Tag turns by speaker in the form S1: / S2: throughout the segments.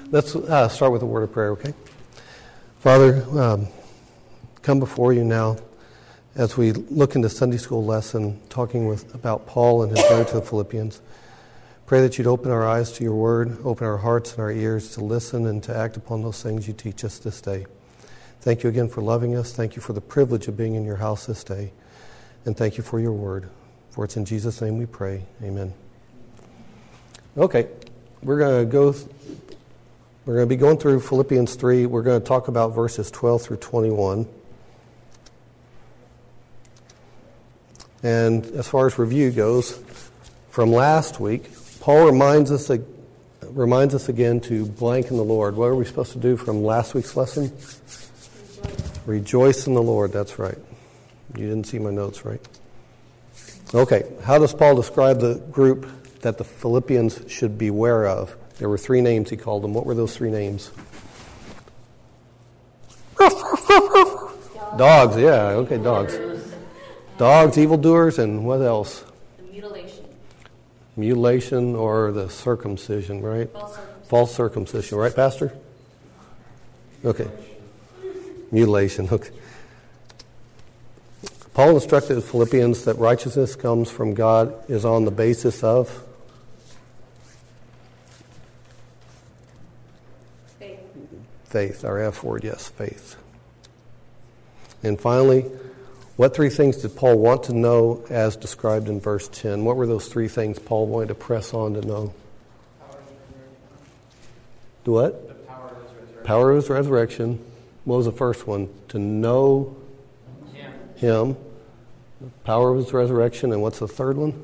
S1: Let's start with a word of prayer, okay? Father, come before you now as we look into Sunday school lesson talking about Paul and his letter to the Philippians. Pray that you'd open our eyes to your word, open our hearts and our ears to listen and to act upon those things you teach us this day. Thank you again for loving us. Thank you for the privilege of being in your house this day. And thank you for your word. For it's in Jesus' name we pray. Amen. Okay, we're going to be going through Philippians 3. We're going to talk about verses 12 through 21. And as far as review goes, from last week, Paul reminds us again to blank in the Lord. What are we supposed to do from last week's lesson? Rejoice in the Lord. That's right. You didn't see my notes, right? Okay, how does Paul describe the group that the Philippians should beware of? There were 3 names he called them. What were those 3 names? Dogs, yeah, okay, dogs. Dogs, evildoers, and what else? Mutilation or the circumcision, right? False circumcision, right, Pastor? Okay. Mutilation, okay. Paul instructed the Philippians that righteousness comes from God is on the basis of faith. Our F word, yes, faith. And finally, what 3 things did Paul want to know as described in verse 10? What were those 3 things Paul wanted to press on to know? Do what?
S2: The power of his resurrection.
S1: Power of his resurrection. What was the first one? To know him. The power of his resurrection. And what's the third one?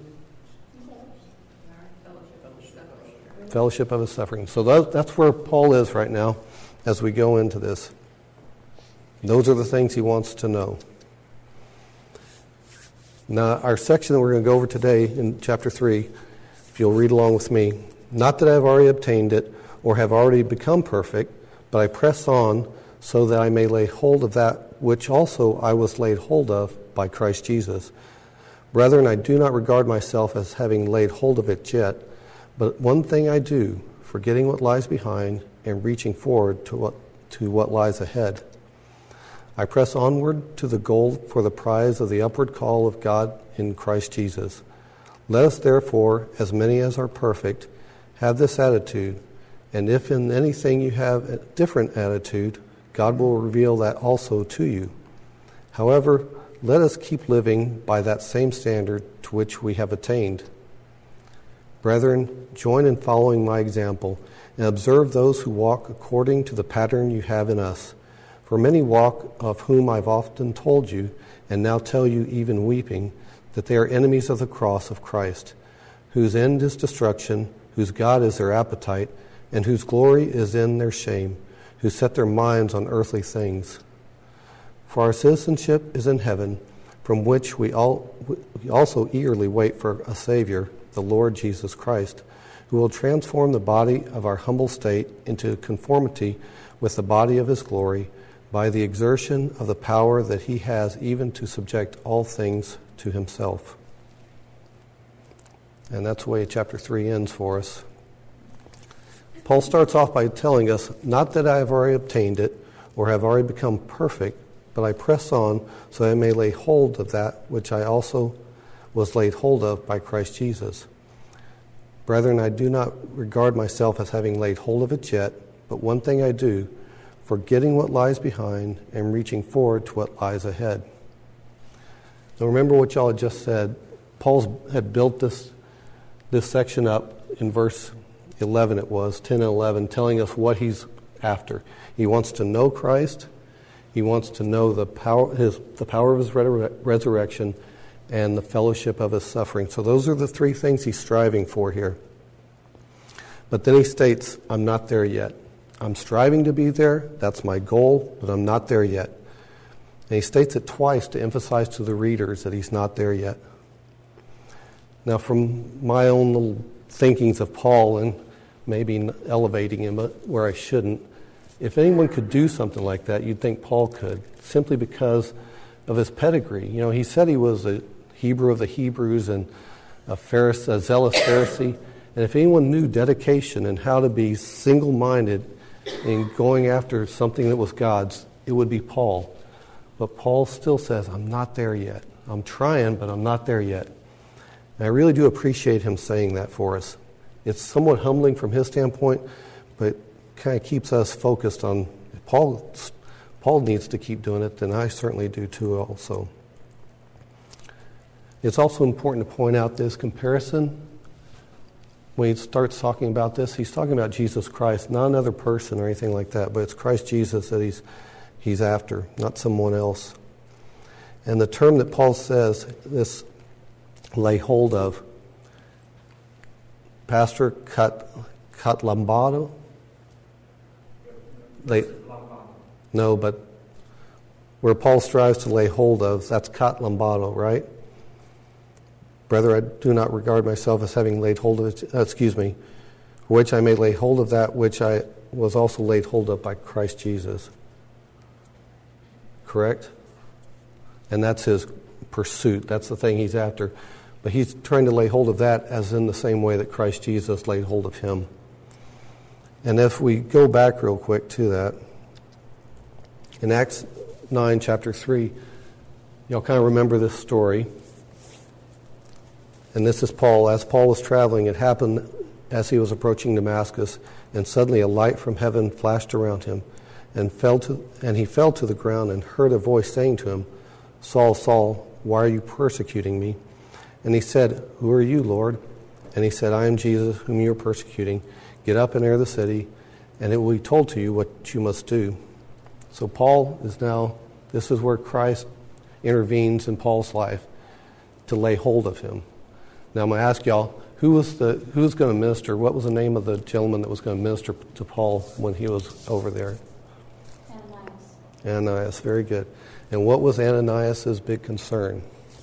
S1: Fellowship of his suffering. So that's where Paul is right now as we go into this. Those are the things he wants to know. Now, our section that we're going to go over today in chapter 3, if you'll read along with me, not that I have already obtained it or have already become perfect, but I press on so that I may lay hold of that which also I was laid hold of by Christ Jesus. Brethren, I do not regard myself as having laid hold of it yet, but one thing I do, forgetting what lies behind and reaching forward to what lies ahead. I press onward to the goal for the prize of the upward call of God in Christ Jesus. Let us therefore, as many as are perfect, have this attitude, and if in anything you have a different attitude, God will reveal that also to you. However, let us keep living by that same standard to which we have attained. Brethren, join in following my example, and observe those who walk according to the pattern you have in us. For many walk, of whom I've often told you, and now tell you even weeping, that they are enemies of the cross of Christ, whose end is destruction, whose God is their appetite, and whose glory is in their shame, who set their minds on earthly things. For our citizenship is in heaven, from which we also eagerly wait for a Savior, the Lord Jesus Christ, who will transform the body of our humble state into conformity with the body of his glory, by the exertion of the power that he has even to subject all things to himself. And that's the way chapter 3 ends for us. Paul starts off by telling us, not that I have already obtained it or have already become perfect, but I press on so that I may lay hold of that which I also was laid hold of by Christ Jesus. Brethren, I do not regard myself as having laid hold of it yet, but one thing I do, forgetting what lies behind and reaching forward to what lies ahead. Now remember what y'all had just said. Paul had built this section up in verse 11 it was, 10 and 11, telling us what he's after. He wants to know Christ. He wants to know the power of his resurrection and the fellowship of his suffering. So those are the 3 things he's striving for here. But then he states, I'm not there yet. I'm striving to be there. That's my goal, but I'm not there yet. And he states it twice to emphasize to the readers that he's not there yet. Now, from my own little thinkings of Paul, and maybe elevating him where I shouldn't, if anyone could do something like that, you'd think Paul could, simply because of his pedigree. You know, he said he was a Hebrew of the Hebrews and a zealous Pharisee. And if anyone knew dedication and how to be single-minded in going after something that was God's, it would be Paul. But Paul still says, I'm not there yet. I'm trying, but I'm not there yet. And I really do appreciate him saying that for us. It's somewhat humbling from his standpoint, but kind of keeps us focused on Paul needs to keep doing it, then I certainly do too also. It's also important to point out this comparison. When he starts talking about this, he's talking about Jesus Christ, not another person or anything like that, but it's Christ Jesus that he's after, not someone else. And the term that Paul says, this lay hold of, Pastor katlambano? No, but where Paul strives to lay hold of, that's katlambano, right? Brother, I do not regard myself as having laid hold of it, for which I may lay hold of that which I was also laid hold of by Christ Jesus. Correct? And that's his pursuit. That's the thing he's after. But he's trying to lay hold of that as in the same way that Christ Jesus laid hold of him. And if we go back real quick to that, in Acts 9, chapter 3, y'all kind of remember this story. And this is Paul. As Paul was traveling, it happened as he was approaching Damascus, and suddenly a light from heaven flashed around him, and he fell to the ground and heard a voice saying to him, Saul, Saul, why are you persecuting me? And he said, Who are you, Lord? And he said, I am Jesus, whom you are persecuting. Get up and enter the city, and it will be told to you what you must do. So Paul is now, this is where Christ intervenes in Paul's life to lay hold of him. Now I'm going to ask y'all, who's going to minister? What was the name of the gentleman that was going to minister to Paul when he was over there? Ananias, very good. And what was Ananias' big concern?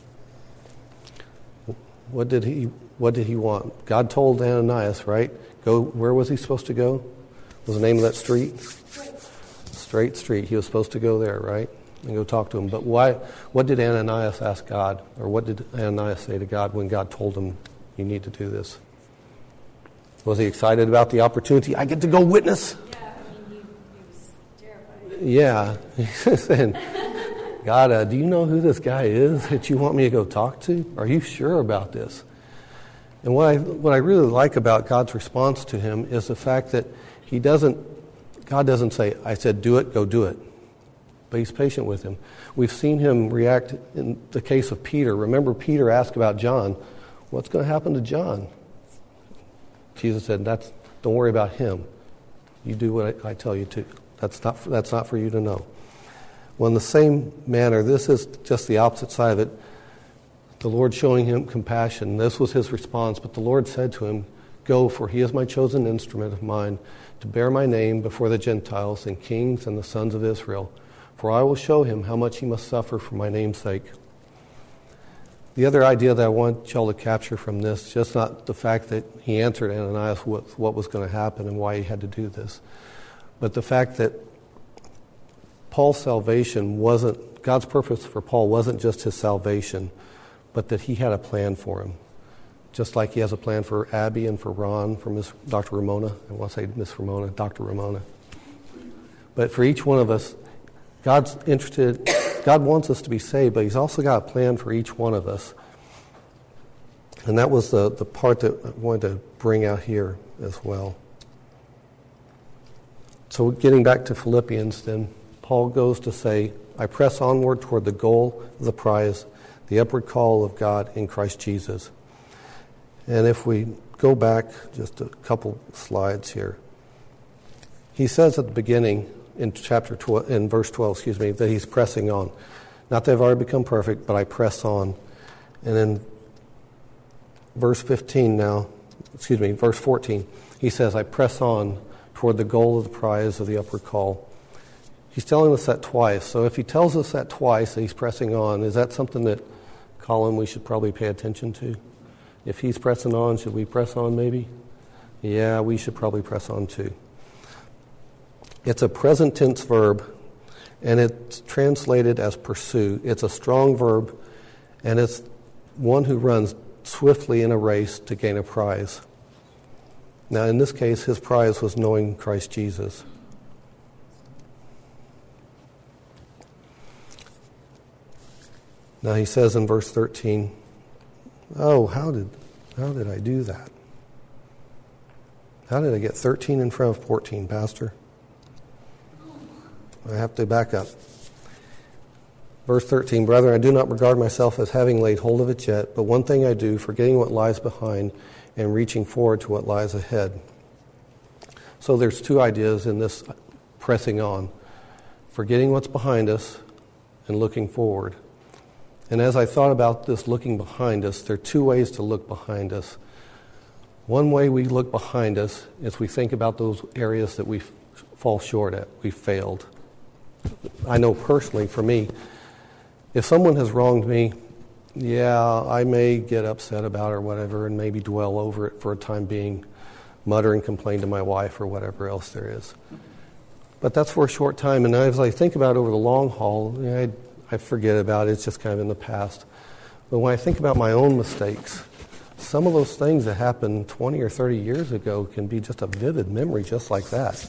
S1: What did he want? God told Ananias, right? Go. Where was he supposed to go? What was the name of that street? Straight Street. He was supposed to go there, right? And go talk to him. But why? What did Ananias ask God? Or what did Ananias say to God when God told him, you need to do this? Was he excited about the opportunity? I get to go witness?
S2: Yeah, he was terrified.
S1: Yeah. He's saying, God, do you know who this guy is that you want me to go talk to? Are you sure about this? And what I really like about God's response to him is the fact that God doesn't say, I said do it, go do it. But he's patient with him. We've seen him react in the case of Peter. Remember, Peter asked about John. What's going to happen to John? Jesus said, don't worry about him. You do what I tell you to. That's not for you to know. Well, in the same manner, this is just the opposite side of it. The Lord showing him compassion. This was his response. But the Lord said to him, Go, for he is my chosen instrument of mine to bear my name before the Gentiles and kings and the sons of Israel. For I will show him how much he must suffer for my name's sake. The other idea that I want y'all to capture from this, just not the fact that he answered Ananias what was going to happen and why he had to do this, but the fact that Paul's salvation wasn't, God's purpose for Paul wasn't just his salvation, but that he had a plan for him. Just like he has a plan for Abby and for Ron, for Dr. Ramona. I want to say Miss Ramona, Dr. Ramona. But for each one of us, God wants us to be saved, but he's also got a plan for each one of us. And that was the part that I wanted to bring out here as well. So getting back to Philippians, then, Paul goes to say, I press onward toward the goal of the prize, the upward call of God in Christ Jesus. And if we go back just a couple slides here, he says at the beginning in verse 12, that he's pressing on. Not that I've already become perfect, but I press on. And in verse 14, he says, I press on toward the goal of the prize of the upward call. He's telling us that twice. So if he tells us that twice, that he's pressing on, is that something that, Colin, we should probably pay attention to? If he's pressing on, should we press on maybe? Yeah, we should probably press on too. It's a present tense verb, and it's translated as pursue. It's a strong verb, and it's one who runs swiftly in a race to gain a prize. Now, in this case, his prize was knowing Christ Jesus. Now he says in verse 13, oh, how did I do that? How did I get 13 in front of 14, Pastor? I have to back up. Verse 13, brethren, I do not regard myself as having laid hold of it yet, but one thing I do, forgetting what lies behind and reaching forward to what lies ahead. So there's two ideas in this pressing on. Forgetting what's behind us and looking forward. And as I thought about this looking behind us, there are two ways to look behind us. One way we look behind us is we think about those areas that we fall short at, we failed. I know personally, for me, if someone has wronged me, yeah, I may get upset about it or whatever and maybe dwell over it for a time being, mutter and complain to my wife or whatever else there is. But that's for a short time, and as I think about it over the long haul, I forget about it. It's just kind of in the past. But when I think about my own mistakes, some of those things that happened 20 or 30 years ago can be just a vivid memory just like that.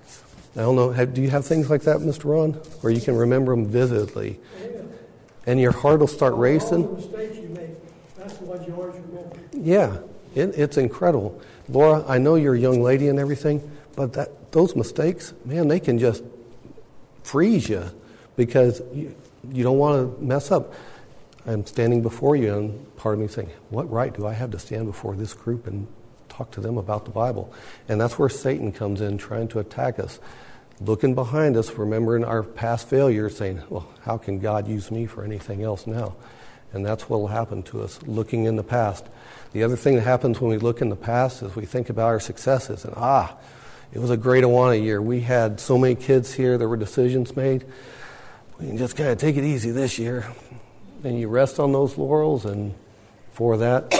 S1: I don't know, do you have things like that, Mr. Ron? Where you can remember them vividly?
S3: Yeah.
S1: And your heart will start racing?
S3: All the mistakes you make, that's the ones you always remember.
S1: Yeah, it's incredible. Laura, I know you're a young lady and everything, but those mistakes, man, they can just freeze you because you don't want to mess up. I'm standing before you, and part of me saying, what right do I have to stand before this group and talk to them about the Bible? And that's where Satan comes in, trying to attack us. Looking behind us, remembering our past failures, saying, well, how can God use me for anything else now? And that's what will happen to us, looking in the past. The other thing that happens when we look in the past is we think about our successes. And, it was a great Awana year. We had so many kids here. There were decisions made. We can just kind of take it easy this year. And you rest on those laurels, and before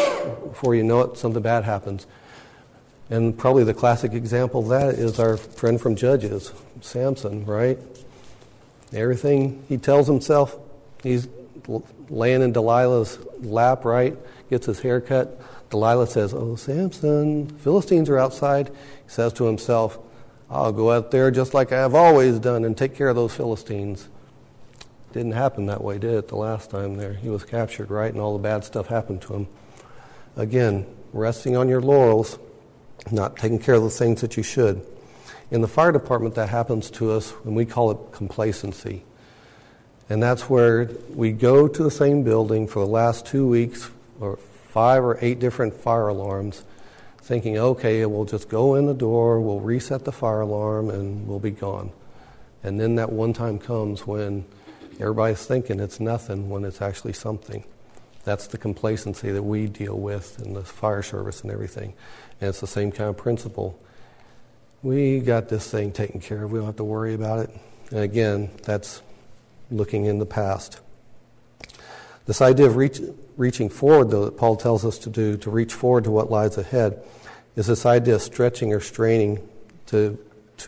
S1: you know it, something bad happens. And probably the classic example of that is our friend from Judges, Samson, right? Everything he tells himself, he's laying in Delilah's lap, right? Gets his hair cut. Delilah says, oh, Samson, Philistines are outside. He says to himself, I'll go out there just like I have always done and take care of those Philistines. Didn't happen that way, did it, the last time there? He was captured, right? And all the bad stuff happened to him. Again, resting on your laurels, not taking care of the things that you should. In the fire department, that happens to us, and we call it complacency. And that's where we go to the same building for the last 2 weeks, or 5 or 8 different fire alarms, thinking, okay, we'll just go in the door, we'll reset the fire alarm, and we'll be gone. And then that one time comes when everybody's thinking it's nothing when it's actually something. That's the complacency that we deal with in the fire service and everything. And it's the same kind of principle. We got this thing taken care of. We don't have to worry about it. And again, that's looking in the past. This idea of reaching forward, though, that Paul tells us to do, to reach forward to what lies ahead, is this idea of stretching or straining to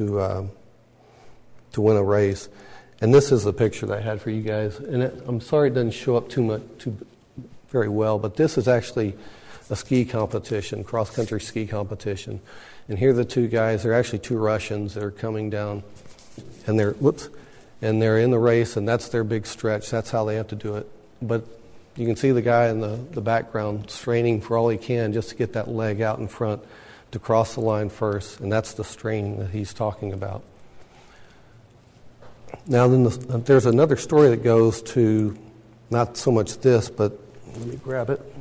S1: win a race. And this is the picture that I had for you guys. And I'm sorry it doesn't show up too very well, but this is actually a ski competition, cross-country ski competition. And here are the two guys. They're actually 2 Russians. They're coming down, and they're in the race, and that's their big stretch. That's how they have to do it. But you can see the guy in the background straining for all he can just to get that leg out in front to cross the line first, and that's the straining that he's talking about. Now, then there's another story that goes to not so much this, but let me grab it.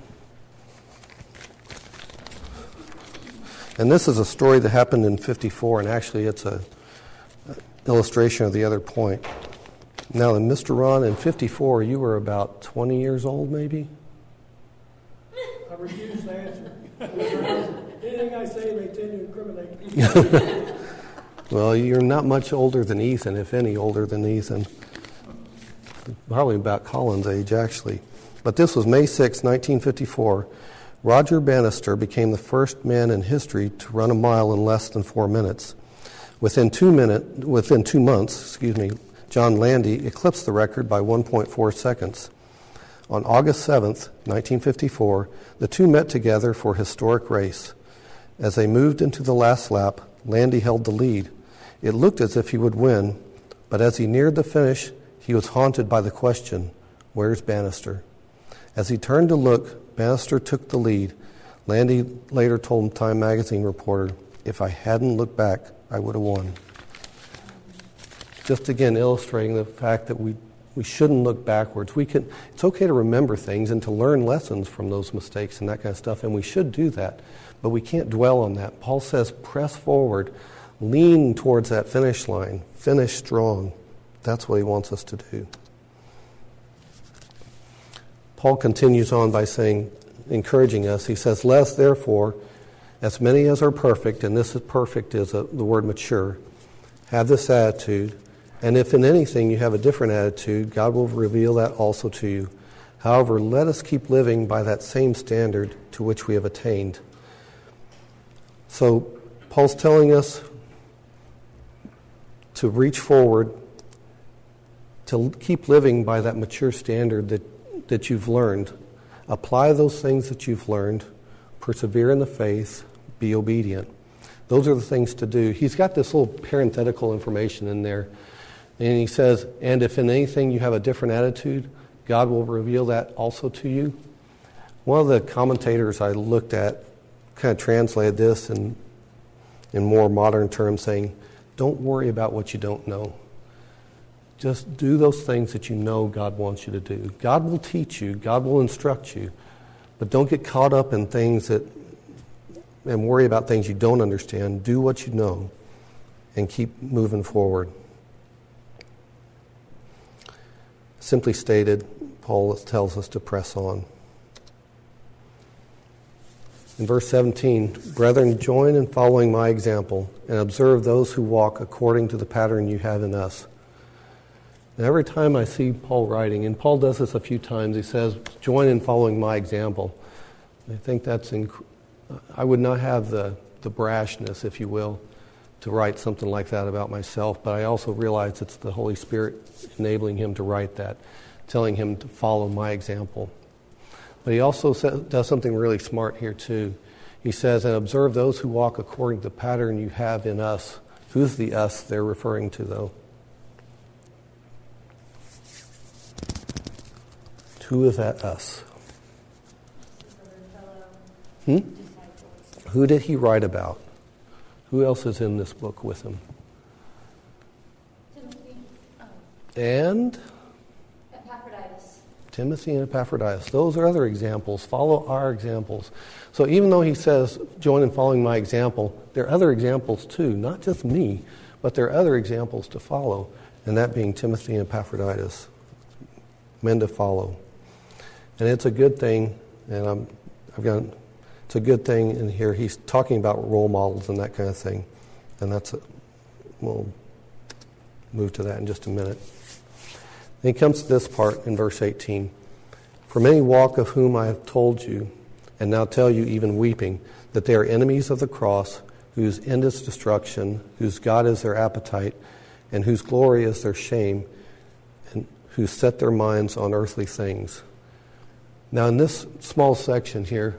S1: And this is a story that happened in 54, and actually it's an illustration of the other point. Now, in Mr. Ron, in 54, you were about 20 years old, maybe?
S3: I refuse to answer. Anything I say may tend to incriminate.
S1: Well, you're not much older than Ethan, if any older than Ethan. Probably about Colin's age, actually. But this was May 6, 1954. Roger Bannister became the first man in history to run a mile in less than 4 minutes. Within 2 months, John Landy eclipsed the record by 1.4 seconds. On August 7th, 1954, the two met together for a historic race. As they moved into the last lap, Landy held the lead. It looked as if he would win, but as he neared the finish, he was haunted by the question, Where's Bannister? As he turned to look, Bannister took the lead. Landy later told Time magazine reporter, "If I hadn't looked back, I would have won." Just again illustrating the fact that we shouldn't look backwards. It's okay to remember things and to learn lessons from those mistakes and that kind of stuff, and we should do that. But we can't dwell on that. Paul says, press forward, lean towards that finish line, finish strong. That's what he wants us to do. Paul continues on by saying, encouraging us, he says, "Lest, therefore, as many as are perfect," and this is perfect is the word mature, "have this attitude, and if in anything you have a different attitude, God will reveal that also to you. However, let us keep living by that same standard to which we have attained." So Paul's telling us to reach forward, to keep living by that mature standard that you've learned. Apply those things that you've learned, persevere in the faith, be obedient. Those are the things to do. He's got this little parenthetical information in there. And he says, and if in anything you have a different attitude, God will reveal that also to you. One of the commentators I looked at kind of translated this in more modern terms, saying, don't worry about what you don't know. Just do those things that you know God wants you to do. God will teach you. God will instruct you. But don't get caught up in things and worry about things you don't understand. Do what you know and keep moving forward. Simply stated, Paul tells us to press on. In verse 17, "Brethren, join in following my example and observe those who walk according to the pattern you have in us." And every time I see Paul writing, and Paul does this a few times, he says, "Join in following my example." I think I would not have the brashness, if you will, to write something like that about myself, but I also realize it's the Holy Spirit enabling him to write that, telling him to follow my example. But he also does something really smart here too. He says, "And observe those who walk according to the pattern you have in us." Who's the us they're referring to, though? Who is that us? Who did he write about? Who else is in this book with him?
S2: Timothy.
S1: And?
S2: Epaphroditus.
S1: Timothy and Epaphroditus. Those are other examples. Follow our examples. So even though he says, join in following my example, there are other examples too. Not just me, but there are other examples to follow. And that being Timothy and Epaphroditus. Men to follow. And it's a good thing, and it's a good thing in here. He's talking about role models and that kind of thing. And we'll move to that in just a minute. Then he comes to this part in verse 18. "For many walk of whom I have told you, and now tell you even weeping, that they are enemies of the cross, whose end is destruction, whose God is their appetite, and whose glory is their shame, and who set their minds on earthly things." Now in this small section here,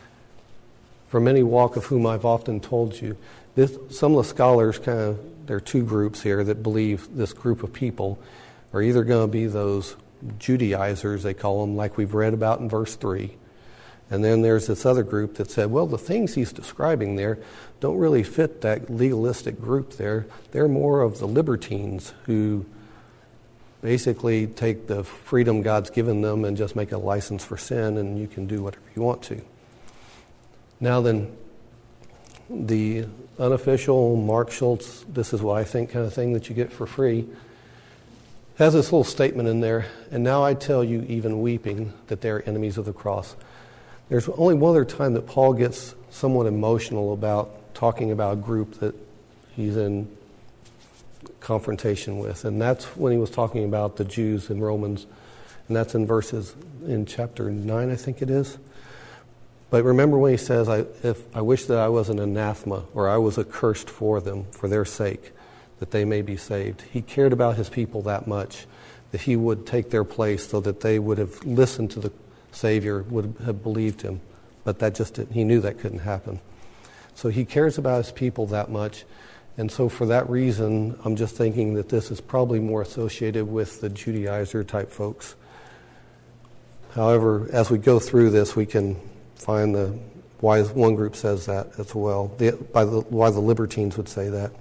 S1: "For many walk of whom I've often told you," some of the scholars there are two groups here that believe this group of people are either going to be those Judaizers, they call them, like we've read about in verse 3. And then there's this other group that said, well, the things he's describing there don't really fit that legalistic group there. They're more of the libertines who basically take the freedom God's given them and just make a license for sin, and you can do whatever you want to. Now then, the unofficial Mark Schultz, this is what I think kind of thing that you get for free, has this little statement in there, "And now I tell you, even weeping, that they are enemies of the cross." There's only one other time that Paul gets somewhat emotional about talking about a group that he's in confrontation with, and that's when he was talking about the Jews in Romans, and that's in chapter 9, I think it is. But remember when he says, I wish that I was an anathema, or I was accursed for them, for their sake, that they may be saved. He cared about his people that much, that he would take their place so that they would have listened to the Savior, would have believed him. But he knew that couldn't happen. So he cares about his people that much. And so for that reason, I'm just thinking that this is probably more associated with the Judaizer type folks. However, as we go through this, we can find why one group says that as well, why the libertines would say that.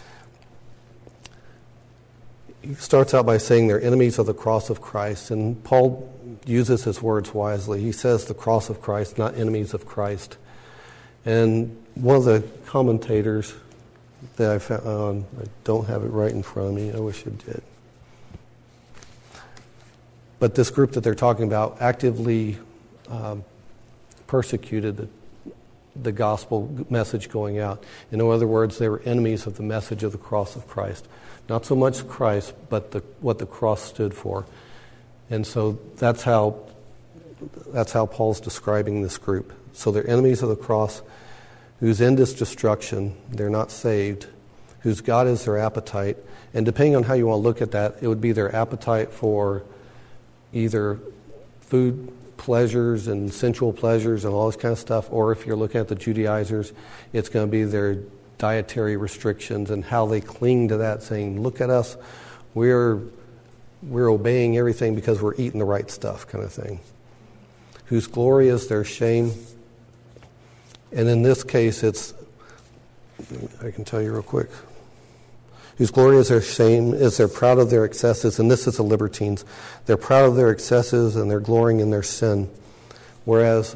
S1: He starts out by saying they're enemies of the cross of Christ, and Paul uses his words wisely. He says the cross of Christ, not enemies of Christ. And one of the commentators that I found, I don't have it right in front of me, I wish I did. But this group that they're talking about actively persecuted the gospel message going out. In other words, they were enemies of the message of the cross of Christ. Not so much Christ, but what the cross stood for. And so that's how Paul's describing this group. So they're enemies of the cross, whose end is destruction. They're not saved. Whose God is their appetite. And depending on how you want to look at that, it would be their appetite for either food pleasures and sensual pleasures and all this kind of stuff, or if you're looking at the Judaizers, it's going to be their dietary restrictions and how they cling to that, saying, look at us, we're obeying everything because we're eating the right stuff, kind of thing. Whose glory is their shame. And in this case, I can tell you real quick. Whose glory is their shame, is they're proud of their excesses, and this is the libertines. They're proud of their excesses and they're glorying in their sin. Whereas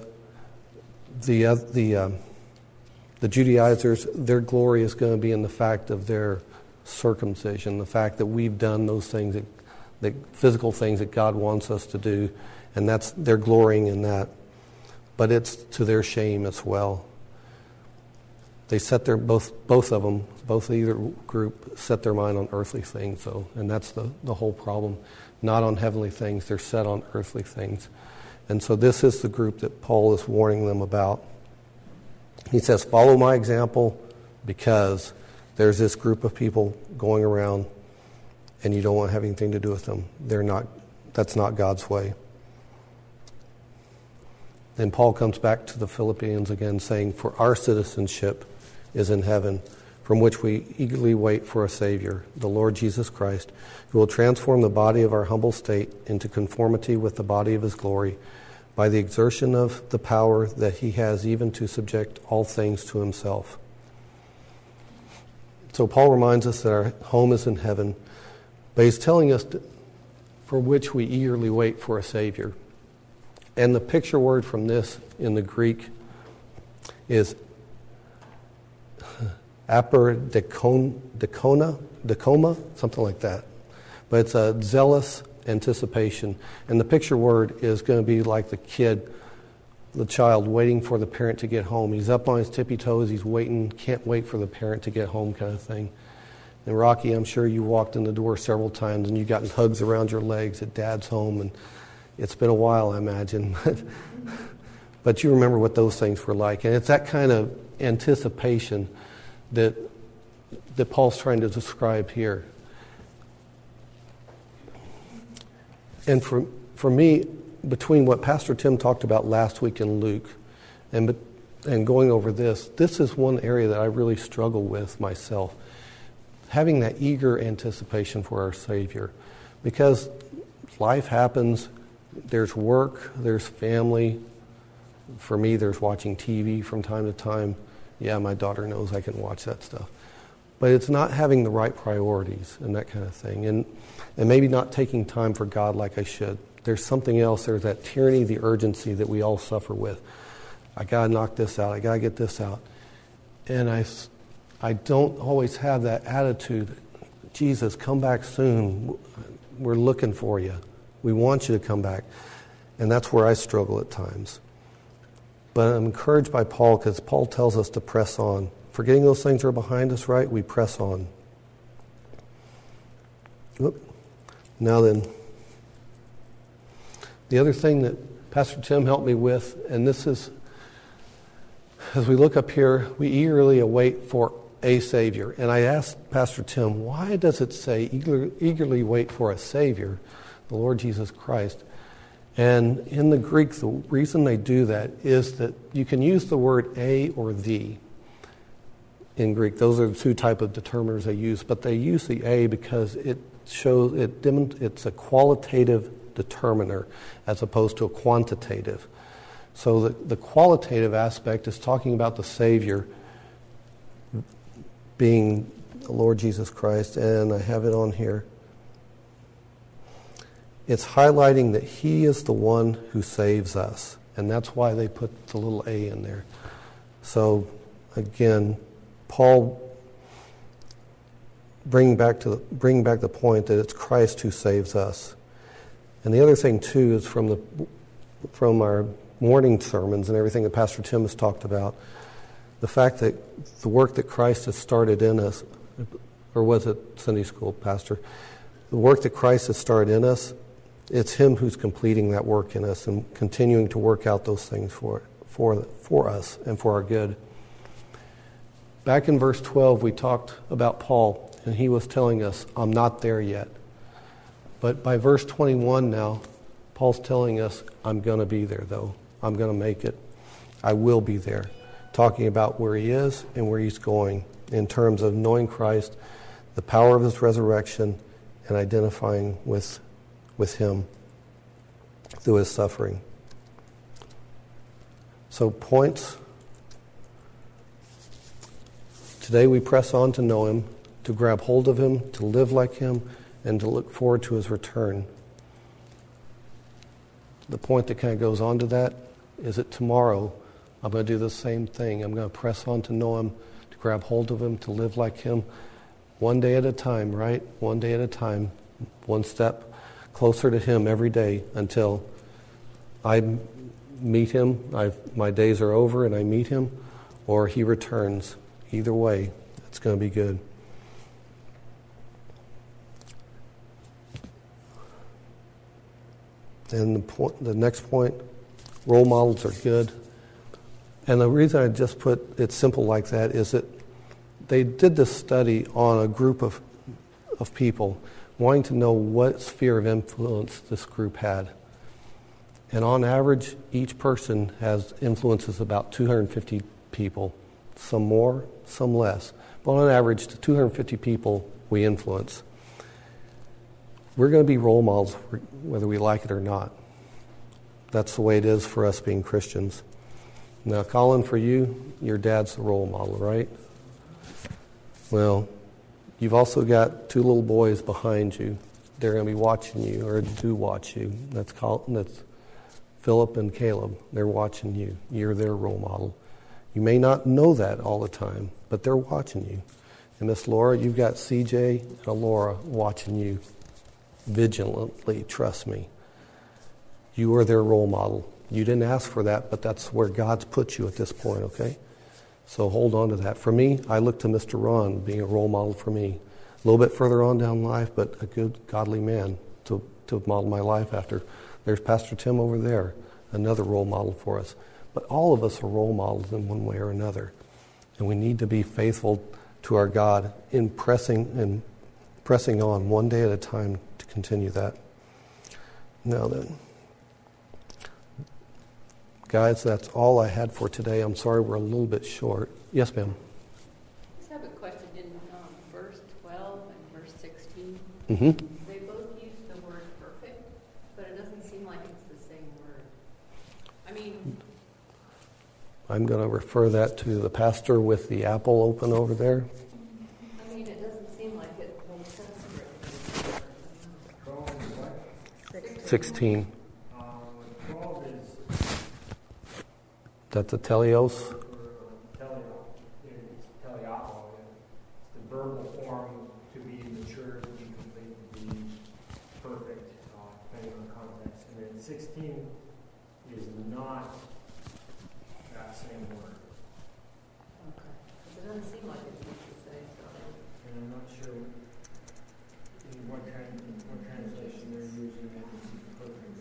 S1: the Judaizers, their glory is going to be in the fact of their circumcision, the fact that we've done those things, the physical things that God wants us to do, and they're glorying in that. But it's to their shame as well. They set both either group set their mind on earthly things, and that's the whole problem. Not on heavenly things, they're set on earthly things. And so this is the group that Paul is warning them about. He says, follow my example, because there's this group of people going around and you don't want to have anything to do with them. That's not God's way. And Paul comes back to the Philippians again, saying, for our citizenship is in heaven, from which we eagerly wait for a Savior, the Lord Jesus Christ, who will transform the body of our humble state into conformity with the body of his glory, by the exertion of the power that he has even to subject all things to himself. So Paul reminds us that our home is in heaven, but he's telling us for which we eagerly wait for a Savior. And the picture word from this in the Greek is aperdikoma, something like that. But it's a zealous anticipation. And the picture word is going to be like the child waiting for the parent to get home. He's up on his tippy toes, he's waiting, can't wait for the parent to get home, kind of thing. And Rocky, I'm sure you walked in the door several times and you've gotten hugs around your legs at Dad's home, and it's been a while, I imagine. But you remember what those things were like. And it's that kind of anticipation that Paul's trying to describe here. And for me, between what Pastor Tim talked about last week in Luke and going over this is one area that I really struggle with myself. Having that eager anticipation for our Savior. Because life happens, there's work, there's family. For me, there's watching TV from time to time. Yeah, my daughter knows I can watch that stuff. But it's not having the right priorities and that kind of thing. And maybe not taking time for God like I should. There's something else. There's that tyranny, the urgency that we all suffer with. I got to knock this out. I got to get this out. And I don't always have that attitude. Jesus, come back soon. We're looking for you. We want you to come back. And that's where I struggle at times. But I'm encouraged by Paul, because Paul tells us to press on. Forgetting those things are behind us, right? We press on. Now then, the other thing that Pastor Tim helped me with, and this is, as we look up here, we eagerly await for a Savior. And I asked Pastor Tim, why does it say eagerly wait for a Savior, the Lord Jesus Christ? And in the Greek, the reason they do that is that you can use the word a or the in Greek. Those are the two type of determiners they use, but they use the a because it shows it's a qualitative determiner as opposed to a quantitative. So the qualitative aspect is talking about the Savior being the Lord Jesus Christ, and I have it on here. It's highlighting that He is the one who saves us, and that's why they put the little A in there. So, again, Paul bring back the point that it's Christ who saves us. And the other thing too is from our morning sermons and everything that Pastor Tim has talked about, the fact that the work that Christ has started in us, or was it Sunday school, Pastor? The work that Christ has started in us, it's Him who's completing that work in us and continuing to work out those things for us and for our good. Back in verse 12, we talked about Paul, and he was telling us, I'm not there yet. But by verse 21 now, Paul's telling us, I'm going to be there, though. I'm going to make it. I will be there. Talking about where he is and where he's going in terms of knowing Christ, the power of his resurrection, and identifying with him through his suffering. So points. Today we press on to know him, to grab hold of him, to live like him, and to look forward to his return. The point that kind of goes on to that is that tomorrow I'm going to do the same thing. I'm going to press on to know him, to grab hold of him, to live like him, one day at a time, right? One day at a time, one step closer to him every day until I meet him, my days are over and I meet him, or he returns. Either way, it's going to be good. And the next point, role models are good. And the reason I just put it simple like that is that they did this study on a group of people wanting to know what sphere of influence this group had. And on average, each person has influences about 250 people. Some more, some less. But on average, the 250 people we influence. We're going to be role models whether we like it or not. That's the way it is for us being Christians. Now, Colin, for you, your dad's the role model, right? Well, you've also got two little boys behind you. They're going to be watching you, or do watch you. That's Philip and Caleb. They're watching you. You're their role model. You may not know that all the time, but they're watching you. And Miss Laura, you've got CJ and Laura watching you vigilantly, trust me. You are their role model. You didn't ask for that, but that's where God's put you at this point, okay? So hold on to that. For me, I look to Mr. Ron being a role model for me. A little bit further on down life, but a good, godly man to model my life after. There's Pastor Tim over there, another role model for us. But all of us are role models in one way or another. And we need to be faithful to our God in pressing on one day at a time to continue that. Now then, guys, that's all I had for today. I'm sorry we're a little bit short. Yes, ma'am.
S4: I just have a question. In verse 12 and verse 16,
S1: Mm-hmm.
S4: they both use the word perfect, but it doesn't seem like it's the same word. I mean,
S1: I'm going to refer that to the pastor with the apple open over there.
S4: I mean, it doesn't seem like it makes sense for it.
S1: 16.
S3: 12 is
S1: That's a teleos.
S3: teleapo. It's teleapo. It's the verbal form to be mature, to be complete, to be perfect, depending on the context. And then 16 is not that same word.
S4: Okay. Because it doesn't seem like it's the same.
S3: And I'm not sure in what translation they're using it as perfect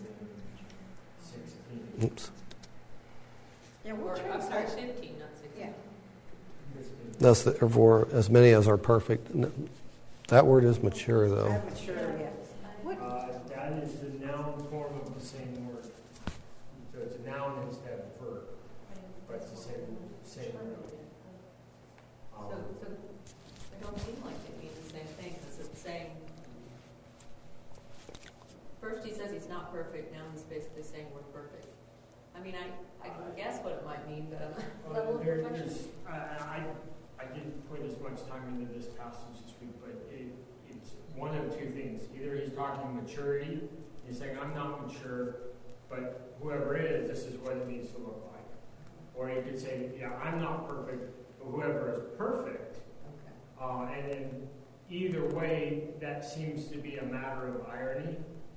S3: in 16.
S1: Oops.
S2: Yeah,
S4: Or, I'm sorry, 15, not 16.
S2: Yeah.
S1: That's therefore as many as are perfect. That word is mature, though.
S2: I'm mature, yeah. What,
S3: That is the noun form of the same word. So it's a noun instead of verb, but it's the same word.
S4: So it don't seem like it means the same thing, because it's saying, first he says he's it's not perfect, now he's basically saying we're perfect. I mean, I can guess what it might mean, but level of perfection.
S3: I didn't put as much time into this passage this week, but it's one of two things. Either he's talking maturity, he's saying, I'm not mature, but whoever is, this is what it needs to look like. Or he could say, yeah, I'm not perfect, but whoever is perfect.
S4: Okay.
S3: And in either way, that seems to be a matter of irony.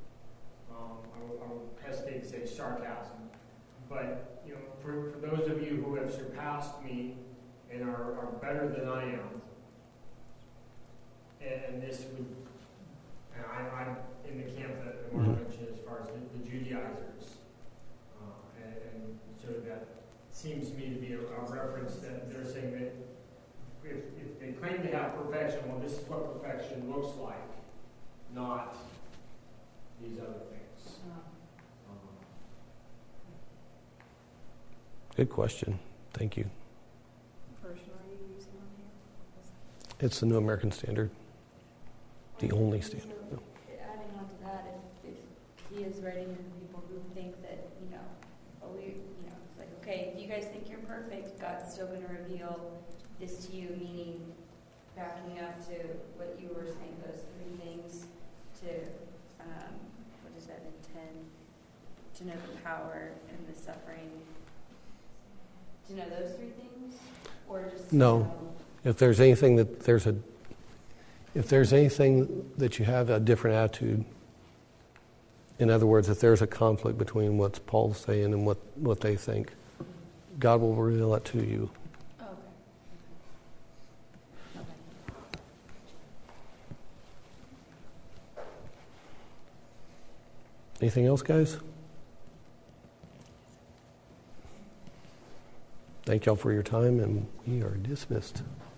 S3: I would hesitate to say sarcasm. But, you know, for those of you who have surpassed me and are better than I am, and this would, and I'm in the camp that Mark mentioned as far as the Judaizers, and so that seems to me to be a reference that they're saying that if they claim to have perfection, well, this is what perfection looks like, not these other things.
S1: Good question. Thank you.
S2: Version are you using on here?
S1: It's the New American Standard, the only standard.
S5: So, adding on to that, if he is writing to people who think that, it's like, okay, if you guys think you're perfect, God's still going to reveal this to you, meaning backing up to what you were saying, those three things to, what is that in 10? To know the power and the suffering. To know those three things? Or just
S1: No. If there's anything that you have a different attitude, in other words, if there's a conflict between what Paul's saying and what they think, God will reveal that to you.
S5: Oh, okay.
S1: Anything else, guys? Thank y'all for your time, and we are dismissed.